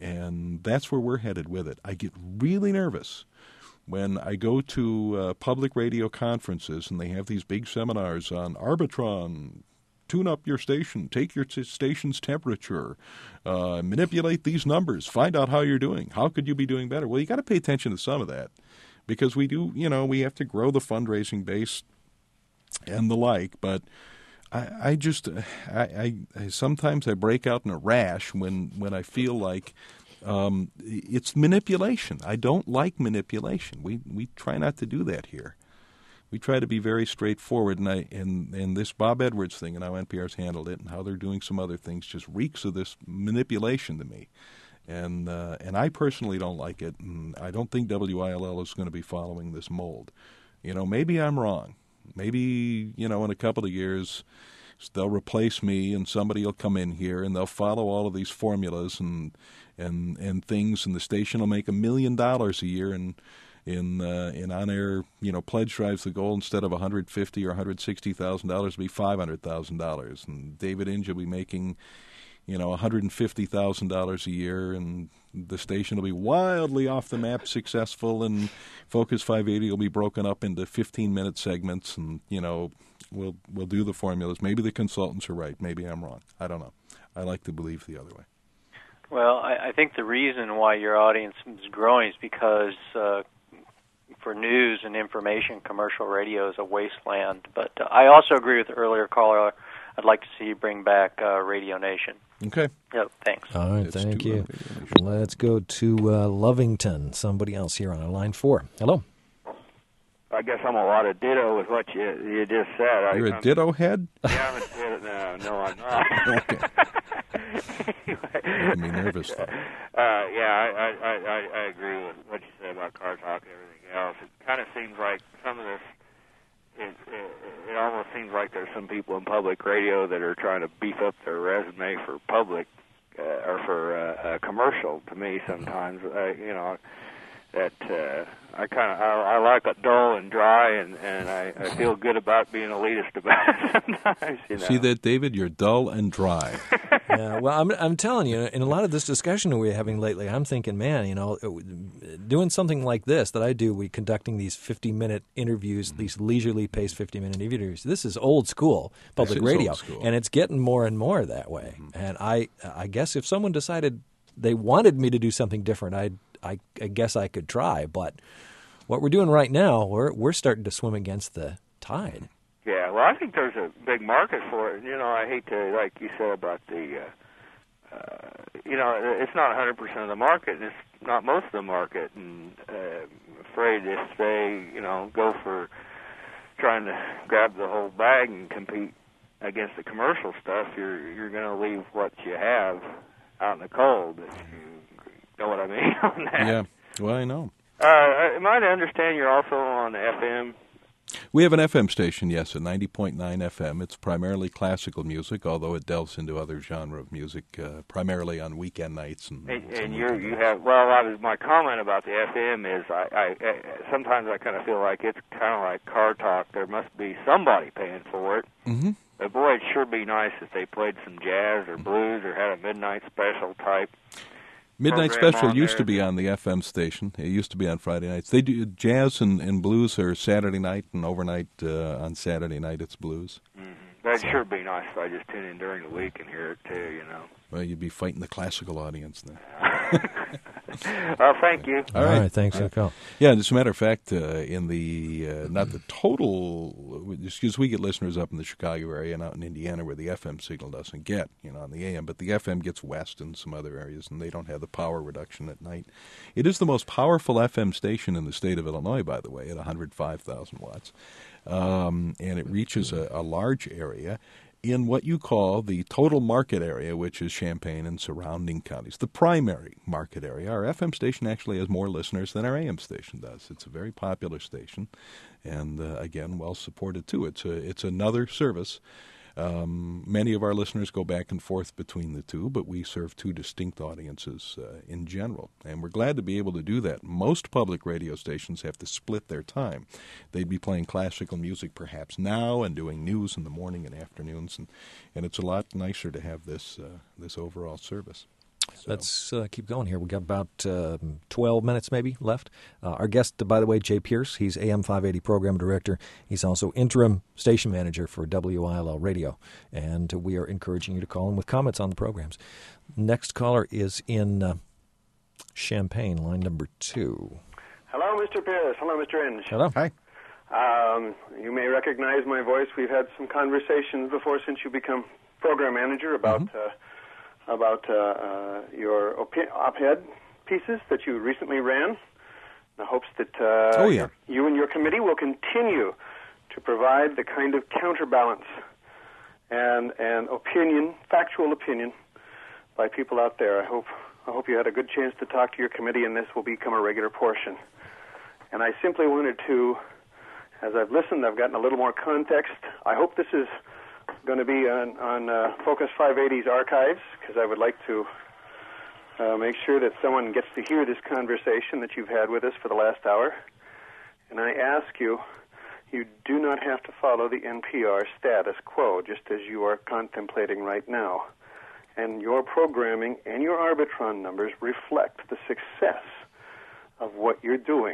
And that's where we're headed with it. I get really nervous when I go to uh, public radio conferences and they have these big seminars on Arbitron, tune up your station, take your t- station's temperature, uh, manipulate these numbers, find out how you're doing. How could you be doing better? Well, you got to pay attention to some of that because we do, you know, we have to grow the fundraising base and the like. But I, I just, I, I, I sometimes I break out in a rash when, when I feel like um, it's manipulation. I don't like manipulation. We we try not to do that here. We try to be very straightforward, and I and, and this Bob Edwards thing and how N P R's handled it and how they're doing some other things just reeks of this manipulation to me. And uh, and I personally don't like it, and I don't think W I L L is going to be following this mold. You know, maybe I'm wrong. Maybe, you know, in a couple of years they'll replace me and somebody will come in here and they'll follow all of these formulas and and and things, and the station will make a million dollars a year and in uh, in on-air, you know, pledge drives the goal instead of one hundred fifty thousand dollars or one hundred sixty thousand dollars will be five hundred thousand dollars. And David Inge will be making, you know, one hundred fifty thousand dollars a year, and the station will be wildly off the map successful, and Focus five eighty will be broken up into fifteen-minute segments, and, you know, we'll, we'll do the formulas. Maybe the consultants are right. Maybe I'm wrong. I don't know. I like to believe the other way. Well, I, I think the reason why your audience is growing is because uh, for news and information, commercial radio is a wasteland. But uh, I also agree with the earlier caller. I'd like to see you bring back uh, Radio Nation. Okay. Yep, thanks. All right, Let's thank do you. Radio Nation. Let's go to uh, Lovington. Somebody else here on line four. Hello. I guess I'm a lot of ditto with what you you just said. You're I, a ditto head? Yeah, I'm a ditto. No, no, I'm not. Okay. Making me nervous, though. Uh, yeah, I, I, I, I agree with what you said about Car Talk and everything else. It kind of seems like some of this, it, it, it almost seems like there's some people in public radio that are trying to beef up their resume for public uh, or for uh, a commercial. To me, sometimes, uh, you know, that uh, I kind of I, I like it dull and dry, and, and I, I feel good about being elitist about it sometimes. You know? See that, David? You're dull and dry. Yeah, well, I'm I'm telling you, in a lot of this discussion we're having lately, I'm thinking, man, you know, doing something like this that I do, we conducting these fifty-minute interviews, these leisurely paced fifty-minute interviews. This is old school public This is radio, old school. and it's getting more and more that way. Mm-hmm. And I I guess if someone decided they wanted me to do something different, I'd, I I guess I could try. But what we're doing right now, we're we're starting to swim against the tide. Yeah, well, I think there's a big market for it. You know, I hate to, like you said about the, uh, uh, you know, it's not one hundred percent of the market, and it's not most of the market. And uh, I'm afraid if they, you know, go for trying to grab the whole bag and compete against the commercial stuff, you're you're going to leave what you have out in the cold. If you know what I mean on that. Yeah, well, I know. Uh, am I to understand you're also on F M? We have an F M station, yes, at ninety point nine F M. It's primarily classical music, although it delves into other genre of music, uh, primarily on weekend nights. And, And, and you you have well, I was, my comment about the F M is I, I, I sometimes I kind of feel like it's kind of like Car Talk. There must be somebody paying for it. Mm-hmm. But boy, it'd sure be nice if they played some jazz or blues or had a midnight special type. Midnight program Special on used there. to be on the F M station. It used to be on Friday nights. They do jazz and, and blues are Saturday night, and overnight uh, on Saturday night it's blues. Mm-hmm. that'd sure be nice if I just tune in during the week and hear it too, you know. Well, you'd be fighting the classical audience then. Well, thank you. All right, All right thanks for the call. Yeah, as a matter of fact, uh, in the, uh, not the total, excuse we get listeners up in the Chicago area and out in Indiana where the F M signal doesn't get, you know, on the A M, but the F M gets west in some other areas, and they don't have the power reduction at night. It is the most powerful F M station in the state of Illinois, by the way, at one hundred five thousand watts, um, and it reaches a, a large area in what you call the total market area, which is Champaign and surrounding counties, the primary market area. Our F M station actually has more listeners than our A M station does. It's a very popular station, and uh, again, well supported too. It's a, it's another service. Um, many of our listeners go back and forth between the two, but we serve two distinct audiences uh, in general, and we're glad to be able to do that. Most public radio stations have to split their time. They'd be playing classical music perhaps now and doing news in the morning and afternoons, and, and it's a lot nicer to have this uh, this overall service. So. Let's uh, keep going here. We got about uh, twelve minutes maybe left. Uh, our guest, by the way, Jay Pierce. He's A M five eighty program director. He's also interim station manager for W I L L Radio. And we are encouraging you to call in with comments on the programs. Next caller is in uh, Champaign, line number two. Hello, Mister Pierce. Hello, Mister Inge. Hello. Hi. Um, you may recognize my voice. We've had some conversations before since you become program manager about... Mm-hmm. uh, about uh, uh, your opi- op-ed pieces that you recently ran. In the hopes that uh, oh, yeah. you and your committee will continue to provide the kind of counterbalance and and opinion, factual opinion, by people out there. I hope I hope you had a good chance to talk to your committee, and this will become a regular portion. And I simply wanted to, as I've listened, I've gotten a little more context. I hope this is going to be on, on uh, Focus five eighty's archives, because I would like to uh, make sure that someone gets to hear this conversation that you've had with us for the last hour. And I ask you, you do not have to follow the N P R status quo, just as you are contemplating right now. And your programming and your Arbitron numbers reflect the success of what you're doing.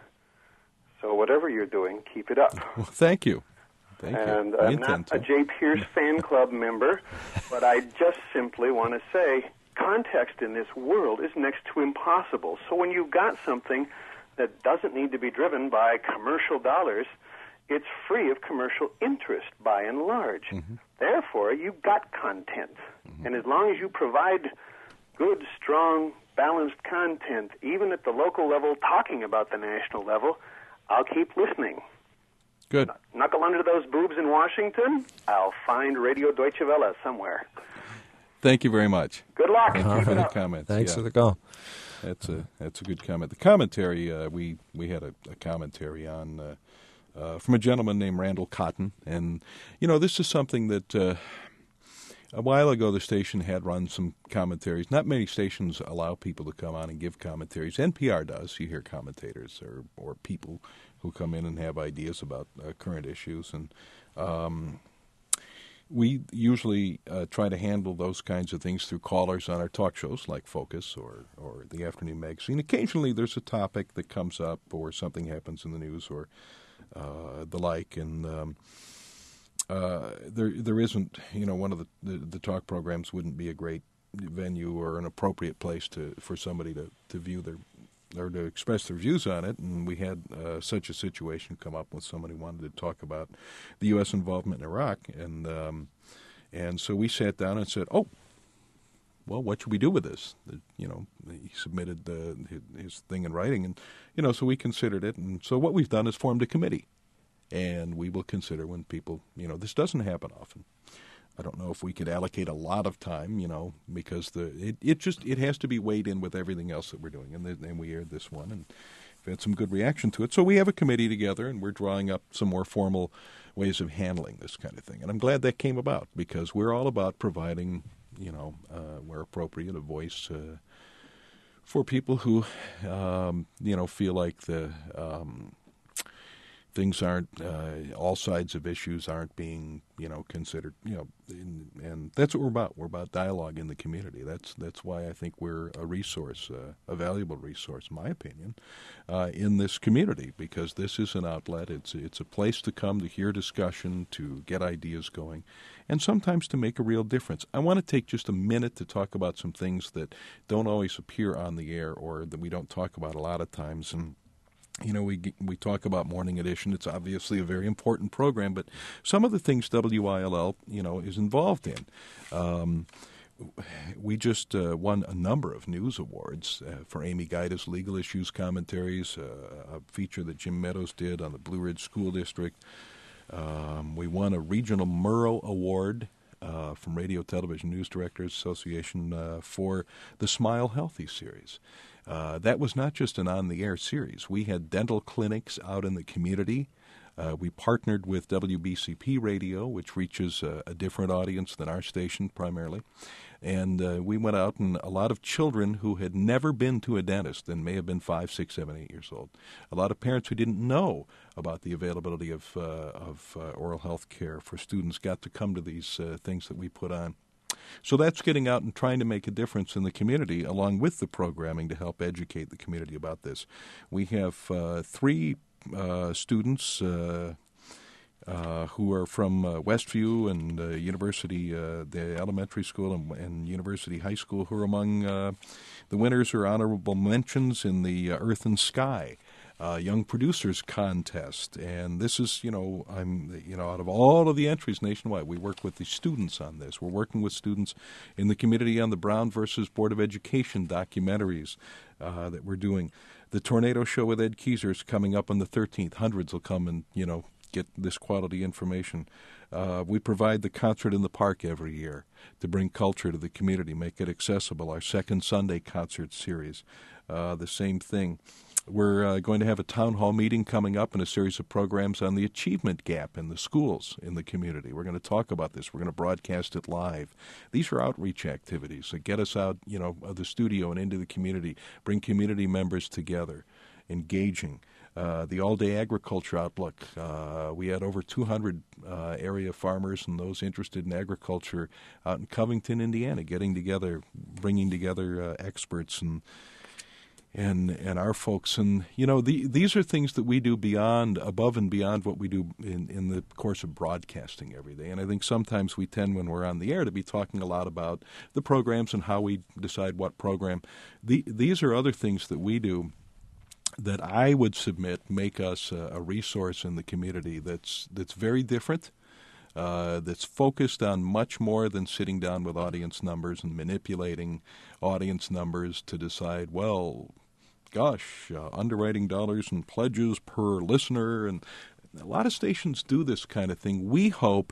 So whatever you're doing, keep it up. Well, thank you. Thank and you. I'm not a Jay Pierce fan club member, but I just simply want to say context in this world is next to impossible. So when you've got something that doesn't need to be driven by commercial dollars, it's free of commercial interest by and large. Mm-hmm. Therefore, you've got content. Mm-hmm. And as long as you provide good, strong, balanced content, even at the local level, talking about the national level, I'll keep listening. Good. Knuckle under those boobs in Washington, I'll find Radio Deutsche Welle somewhere. Thank you very much. Good luck. Thank All you for right. the comments. Thanks yeah. for the call. That's a that's a good comment. The commentary, uh, we, we had a, a commentary on uh, uh, from a gentleman named Randall Cotton. And, you know, this is something that uh, a while ago the station had run some commentaries. Not many stations allow people to come on and give commentaries. N P R does. You hear commentators or, or people who come in and have ideas about uh, current issues. And um, we usually uh, try to handle those kinds of things through callers on our talk shows like Focus or, or the Afternoon Magazine. Occasionally there's a topic that comes up or something happens in the news or uh, the like. And um, uh, there there isn't, you know, one of the, the, the talk programs wouldn't be a great venue or an appropriate place to for somebody to, to view their or to express their views on it, and we had uh, such a situation come up when somebody wanted to talk about the U S involvement in Iraq, and um, and so we sat down and said, oh, well, what should we do with this? The, you know, he submitted the, his, his thing in writing, and, you know, so we considered it, and so what we've done is formed a committee, and we will consider when people, you know, this doesn't happen often. I don't know if we could allocate a lot of time, you know, because the it, it just it has to be weighed in with everything else that we're doing, and then we aired this one, and we've had some good reaction to it. So we have a committee together, and we're drawing up some more formal ways of handling this kind of thing. And I'm glad that came about because we're all about providing, you know, uh, where appropriate, a voice uh, for people who, um, you know, feel like the. Um, things aren't, uh, all sides of issues aren't being, you know, considered, you know, and, and that's what we're about. We're about dialogue in the community. That's that's why I think we're a resource, uh, a valuable resource, in my opinion, uh, in this community, because this is an outlet. It's it's a place to come to hear discussion, to get ideas going, and sometimes to make a real difference. I want to take just a minute to talk about some things that don't always appear on the air, or that we don't talk about a lot of times. And you know, we we talk about Morning Edition. It's obviously a very important program, but some of the things W I L L, you know, is involved in. Um, we just uh, won a number of news awards uh, for Amy Guida's Legal Issues Commentaries, uh, a feature that Jim Meadows did on the Blue Ridge School District. Um, we won a Regional Murrow Award uh, from Radio Television News Directors Association uh, for the Smile Healthy series. Uh, that was not just an on-the-air series. We had dental clinics out in the community. Uh, we partnered with W B C P Radio, which reaches a, a different audience than our station primarily. And uh, we went out, and a lot of children who had never been to a dentist and may have been five, six, seven, eight years old. A lot of parents who didn't know about the availability of, uh, of uh, oral health care for students got to come to these uh, things that we put on. So that's getting out and trying to make a difference in the community, along with the programming to help educate the community about this. We have uh, three uh, students uh, uh, who are from uh, Westview and uh, University, uh, the elementary school and, and University High School, who are among uh, the winners or honorable mentions in the uh, Earth and Sky Uh, Young Producers Contest. And this is, you know, I'm, you know, out of all of the entries nationwide, we work with the students on this. We're working with students in the community on the Brown versus Board of Education documentaries uh, that we're doing. The Tornado Show with Ed Keyser is coming up on the thirteenth. Hundreds will come and, you know, get this quality information. Uh, we provide the Concert in the Park every year to bring culture to the community, make it accessible. Our Second Sunday concert series, uh, the same thing. We're uh, going to have a town hall meeting coming up and a series of programs on the achievement gap in the schools in the community. We're going to talk about this. We're going to broadcast it live. These are outreach activities that get us out, you know, of the studio and into the community, bring community members together, engaging. Uh, the all-day agriculture outlook. Uh, we had over two hundred uh, area farmers and those interested in agriculture out in Covington, Indiana, getting together, bringing together uh, experts and and and our folks. And, you know, the, these are things that we do beyond, above and beyond what we do in, in the course of broadcasting every day. And I think sometimes we tend, when we're on the air, to be talking a lot about the programs and how we decide what program. The, these are other things that we do that I would submit make us a, a resource in the community that's that's very different, uh, that's focused on much more than sitting down with audience numbers and manipulating audience numbers to decide, well, gosh, uh, underwriting dollars and pledges per listener. And a lot of stations do this kind of thing. We hope,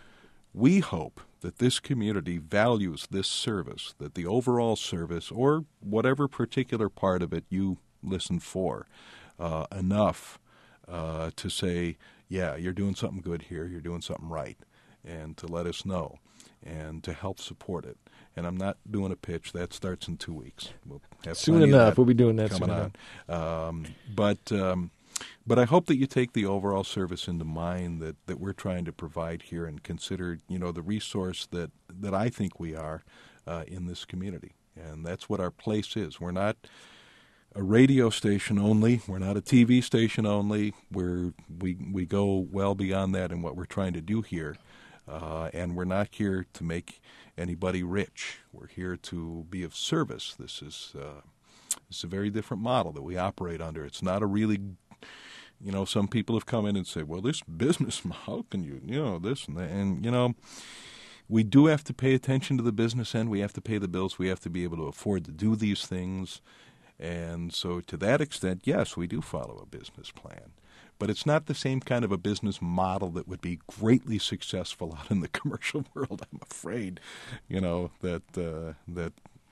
we hope that this community values this service, that the overall service, or whatever particular part of it you listen for, uh, enough uh, to say, yeah, you're doing something good here, you're doing something right, and to let us know and to help support it. And I'm not doing a pitch. That starts in two weeks. We'll have soon enough. We'll be doing that coming soon on. Um, but um, but I hope that you take the overall service into mind that, that we're trying to provide here, and consider, you know, the resource that, that I think we are uh, in this community. And that's what our place is. We're not a radio station only. We're not a T V station only. We're, we we go well beyond that in what we're trying to do here. Uh, and we're not here to make anybody rich. We're here to be of service. This is uh, this is a very different model that we operate under. It's not a really, you know, some people have come in and say, well, this business, how can you, you know, this and that. And, you know, we do have to pay attention to the business end. We have to pay the bills. We have to be able to afford to do these things. And so to that extent, yes, we do follow a business plan. But it's not the same kind of a business model that would be greatly successful out in the commercial world, I'm afraid. You know, that, uh, that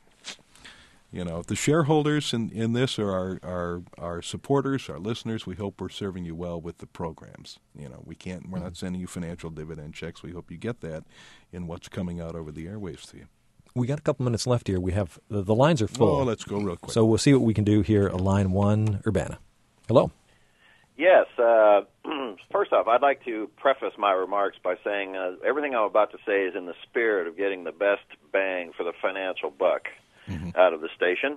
you know, the shareholders in, in this are our, our, our supporters, our listeners. We hope we're serving you well with the programs. You know, we can't, we're not sending you financial dividend checks. We hope you get that in what's coming out over the airwaves to you. We got a couple minutes left here. We have the, the lines are full. Oh, let's go real quick. So we'll see what we can do here. Uh, line one, Urbana. Hello. Yes. Uh, first off, I'd like to preface my remarks by saying uh, everything I'm about to say is in the spirit of getting the best bang for the financial buck mm-hmm. out of the station.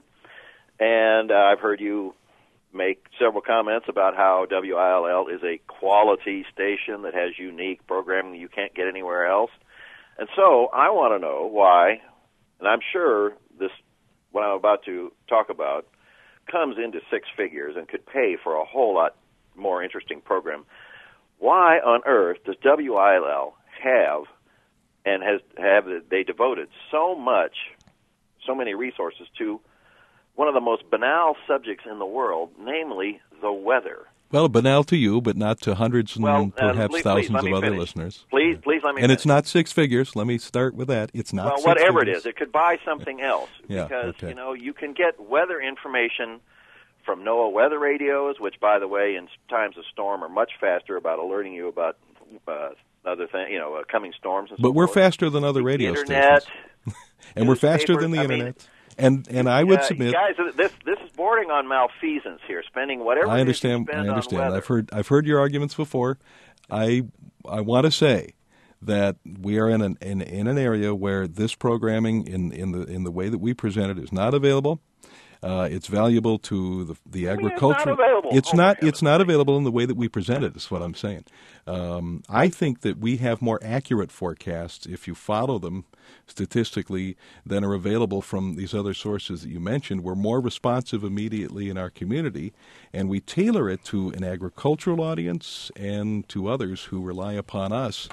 And uh, I've heard you make several comments about how W I L L is a quality station that has unique programming you can't get anywhere else. And so I want to know why, and I'm sure this, what I'm about to talk about, comes into six figures and could pay for a whole lot more interesting program. Why on earth does W I L L have and has have they devoted so much, so many resources to one of the most banal subjects in the world, namely the weather? Well, banal to you, but not to hundreds and well, perhaps uh, please, thousands please, of other finish. listeners. Please, please let me And finish. It's not six figures. Let me start with that. It's not well, six whatever figures. it is. It could buy something else. Yeah, because, okay. you know, you can get weather information from NOAA weather radios, which, by the way, in times of storm are much faster about alerting you about uh, other thing, you know, uh, coming storms and so But we're forth. faster than other the radio internet, stations. And we're faster than the I Internet. Mean, and and I would uh, submit... Guys, this this is bordering on malfeasance here, spending whatever I understand. it is you spend I understand. on weather. I've heard I've heard your arguments before. I I want to say that we are in an in, in an area where this programming in, in the in the way that we present it is not available. Uh, it's valuable to the, the agriculture. It's not available. It's oh not. It's not available in the way that we present it. Is what I'm saying. Um, I think that we have more accurate forecasts if you follow them statistically than are available from these other sources that you mentioned. We're more responsive immediately in our community, and we tailor it to an agricultural audience and to others who rely upon us.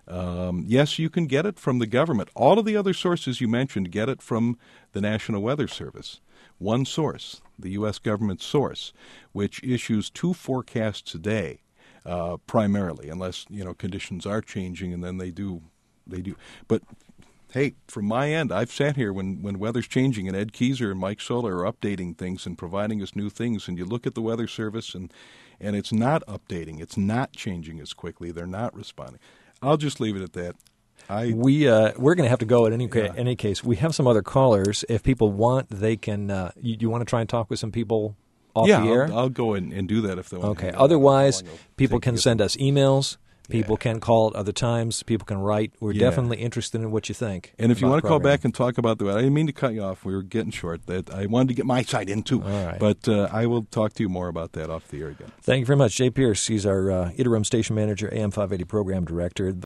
Um, yes, you can get it from the government. All of the other sources you mentioned get it from the National Weather Service. One source, the U S government source, which issues two forecasts a day, uh, primarily, unless you know conditions are changing, and then they do, they do. But hey, from my end, I've sat here when, when weather's changing, and Ed Keyser and Mike Sola are updating things and providing us new things, and you look at the Weather Service, and and it's not updating, it's not changing as quickly, they're not responding. I'll just leave it at that. I, we uh, we're going to have to go in any ca- Yeah. any case. We have some other callers. If people want, they can. Uh, you, you want to try and talk with some people off yeah, the air? I'll, I'll go and, and do that if they want. Okay. To hang out. Otherwise, How long it'll people take to can get send them. us emails. People Yeah. can call at other times. People can write. We're Yeah. definitely interested in what you think. And if you about want to call programming. back and talk about the, I didn't mean to cut you off. We were getting short. That I wanted to get my side in too. All right. But uh, I will talk to you more about that off the air again. Thank you very much, Jay Pierce. He's our uh, interim station manager, A M five eighty program director.